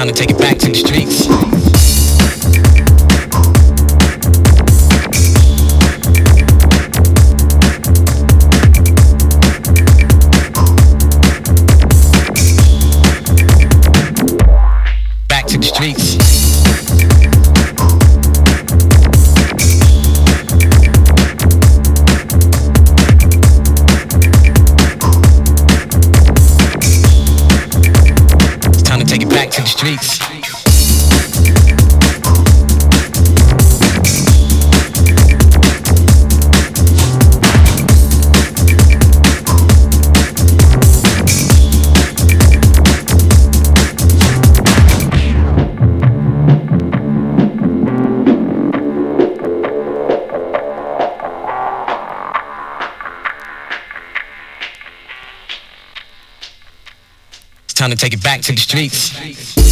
Time to take it back to the streets. Back to the streets. It's time to take it back to the streets. Time to take it back to the streets.